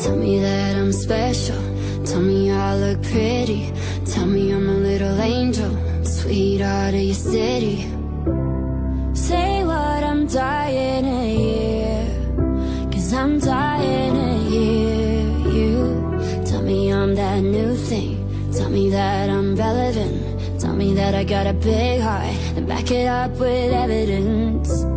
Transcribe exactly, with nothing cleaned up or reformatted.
Tell me that I'm special, tell me I look pretty, tell me I'm a little angel, sweetheart of your city. Say what I'm dying to hear, 'cause I'm dying to hear you. Tell me I'm that new thing, tell me that I'm relevant, tell me that I got a big heart, and back it up with evidence.